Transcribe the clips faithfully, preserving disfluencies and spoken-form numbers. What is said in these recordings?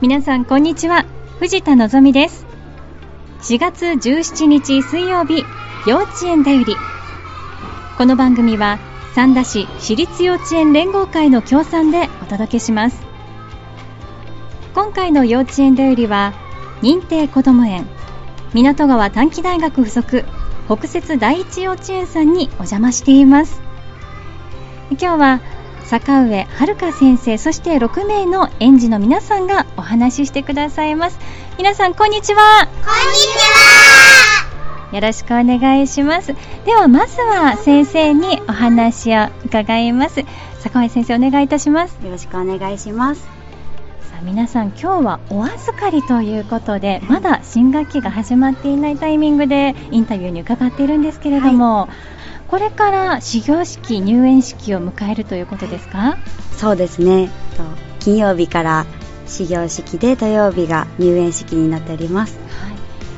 皆さんこんにちは、藤田のぞみです。しがつじゅうしちにち水曜日、幼稚園だより。この番組は三田市私立幼稚園連合会の協賛でお届けします。今回の幼稚園だよりは認定こども園港川短期大学附属北摂第一幼稚園さんにお邪魔しています。今日は坂上遥先生、そしてろくめいの園児の皆さんがお話ししてくださいます。皆さんこんにちは。 こんにちは。 よろしくお願いします。ではまずは先生にお話を伺います。坂上先生、お願いいたします。 よろしくお願いします。さあ、皆さん今日はお預かりということで、まだ新学期が始まっていないタイミングでインタビューに伺っているんですけれども、はい、これから始業式、入園式を迎えるということですか？ そうですね。金曜日から始業式で、土曜日が入園式になっております。 はい、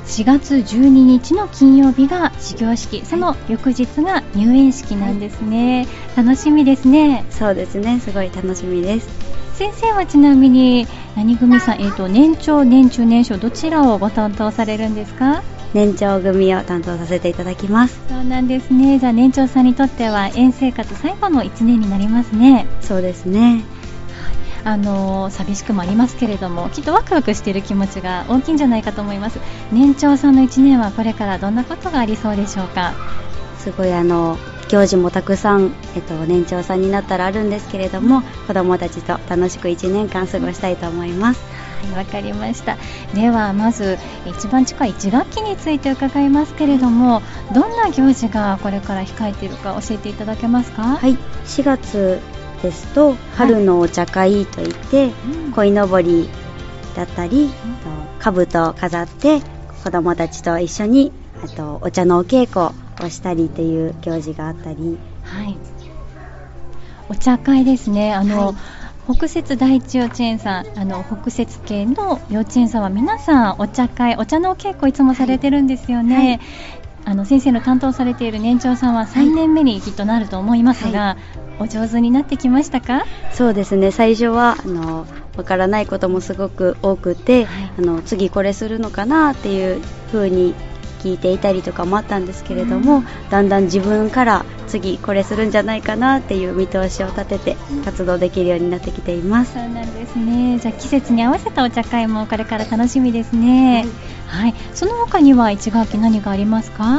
しがつじゅうににちの金曜日が始業式、その翌日が入園式なんですね。はい、楽しみですね。 そうですね、すごい楽しみです。 先生はちなみに何組さん、えーと、年長、年中、年少どちらをご担当されるんですか？ 年長組を担当させていただきます。 そうなんですね。じゃあ年長さんにとっては園生活最後のいちねんになりますね。 そうですね。 あのー、寂しくもありますけれども、きっとワクワクしている気持ちが大きいんじゃないかと思います。年長さんのいちねんはこれからどんなことがありそうでしょうか？すごいあの行事もたくさん、えっと、年長さんになったらあるんですけれども、子どもたちと楽しくいちねんかん過ごしたいと思います。 はい、わかりました。ではまず一番近いいちがっきについて伺いますけれども、どんな行事がこれから控えているか教えていただけますか？ はい、しがつですと春のお茶会といって、はい、鯉のぼりだったり、うん、兜を飾って子どもたちと一緒にあとお茶のお稽古をしたりという行事があったり、 はい、お茶会ですね。あの、はい、北摂第一幼稚園さん、あの北摂系の幼稚園さんは皆さんお茶会、お茶のお稽古いつもされてるんですよね。はいはい、あの先生の担当されている年長さんはさんねんめにきっとなると思いますが、はい、お上手になってきましたか？ そうですね、最初はあのわからないこともすごく多くて、はい、あの次これするのかなっていう風に聞いていたりとかもあったんですけれども、うん、だんだん自分から次これするんじゃないかなっていう見通しを立てて活動できるようになってきています。 そうなんですね。じゃあ季節に合わせたお茶会もこれから楽しみですね。はい、はい、その他にはいち学期何がありますか？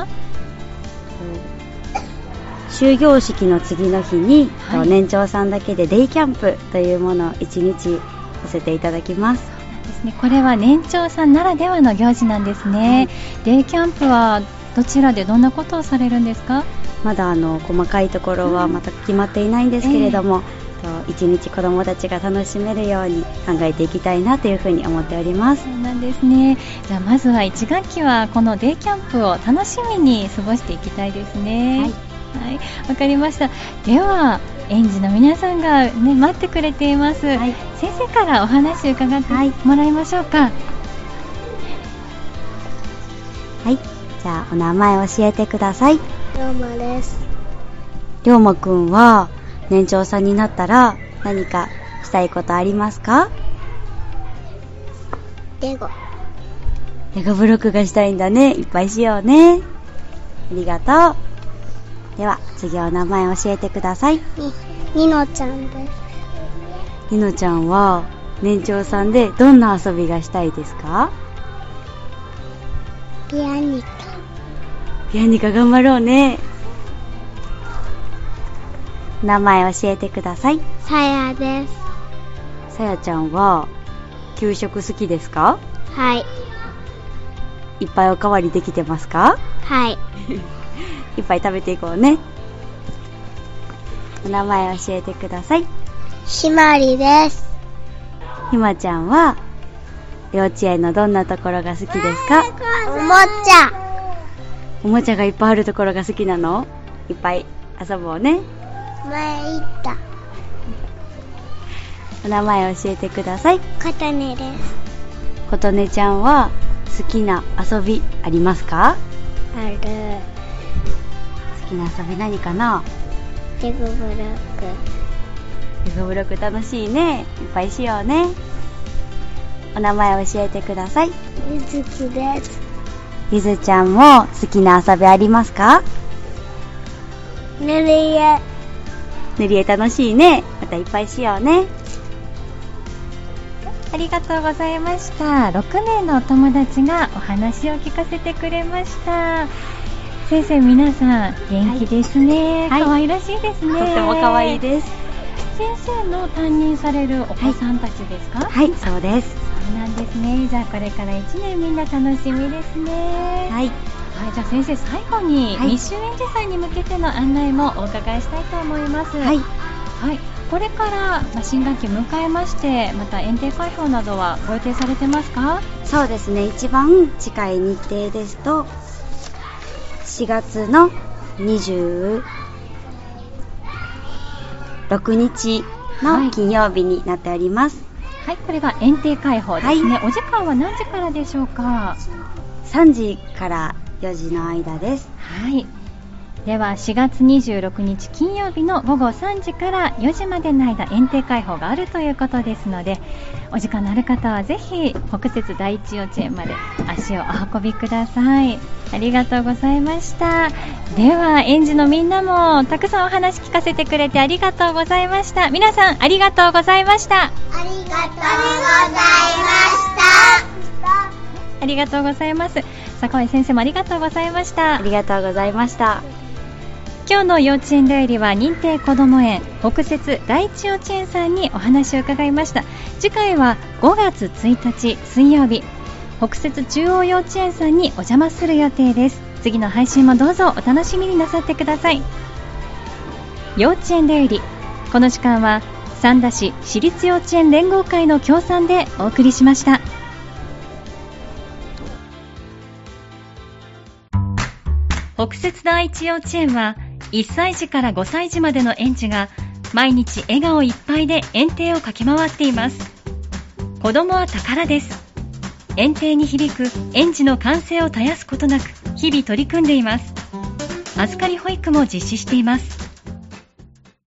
終業式の次の日に、はい、年長さんだけでデイキャンプというものをいちにちさせていただきます。 そうなんですね。これは年長さんならではの行事なんですね。はい、デイキャンプはどちらでどんなことをされるんですか？ まだあの細かいところはまた決まっていないんですけれども、えー、いちにち子どもたちが楽しめるように考えていきたいなというふうに思っております。 そうなんですね。じゃあまずはいち学期はこのデイキャンプを楽しみに過ごしていきたいですね。はい、はい、わかりました。では園児の皆さんが、ね、待ってくれています。はい、先生からお話を伺ってもらいましょうか。はい、 はい、じゃあお名前教えてください。 りょうまです。 りょうまくんは年長さんになったら何かしたいことありますか？ レゴレゴブロックがしたいんだね。いっぱいしようね。ありがとう。では次お名前教えてください。 に、にのちゃんです。 にのちゃんは年長さんでどんな遊びがしたいですか？ ピアニカ。 ピアニカ頑張ろうね。名前教えてください。 さやです。 さやちゃんは給食好きですか？ はい。 いっぱいおかわりできてますか？ はい。 いっぱい食べていこうね。お名前教えてください。 ひまりです。 ひまちゃんは幼稚園のどんなところが好きですか？ おもちゃ。 おもちゃがいっぱいあるところが好きなの？いっぱい遊ぼうね。 前言った。 お名前教えてください。 ことねです。 ことねちゃんは好きな遊びありますか？ ある。 好きな遊び何かな？ レゴブロック。 レゴブロック楽しいね。いっぱいしようね。 お名前を教えてください。 ゆずきです。 ゆずちゃんも好きな遊びありますか？ 塗り絵。 塗り絵楽しいね。またいっぱいしようね。 ありがとうございました。ろくめいのお友達がお話を聞かせてくれました。先生、皆さん元気ですね。 はい、 可愛らしいですね。 とっても可愛いです。 先生の担任されるお子さんたちですか？ はい、はい、そうです。 そうなんですね。じゃあこれからいちねんみんな楽しみですね。 はい。 はい、じゃあ先生、最後に未就園児さんに向けての案内もお伺いしたいと思います。 はい。 はい、これから、まあ、新学期を迎えまして、また園庭開放などはご予定されてますか？ そうですね、一番近い日程ですとしがつのにじゅうろくにちの金曜日になっております。 はい、はい、これが園庭開放ですね、 はい、 お時間は何時からでしょうか？ さんじからよじの間です。 はい、ではしがつにじゅうろくにち金曜日のごごさんじからよじまでの間、園庭開放があるということですので、お時間のある方はぜひ北摂第一幼稚園まで足をお運びください。ありがとうございました。では園児のみんなもたくさんお話聞かせてくれてありがとうございました。皆さんありがとうございました。 ありがとうございました。 ありがとうございます。坂井先生もありがとうございました。 ありがとうございました。 今日の幼稚園だよりは認定こども園北摂第一幼稚園さんにお話を伺いました。次回はごがつついたち水曜日、北摂中央幼稚園さんにお邪魔する予定です。次の配信もどうぞお楽しみになさってください。幼稚園だより、この時間は三田市私立幼稚園連合会の協賛でお送りしました。北摂第一幼稚園はいっさいじからごさいじまでの園児が毎日笑顔いっぱいで園庭を駆け回っています。子供は宝です。園庭に響く園児の歓声を絶やすことなく日々取り組んでいます。預かり保育も実施しています。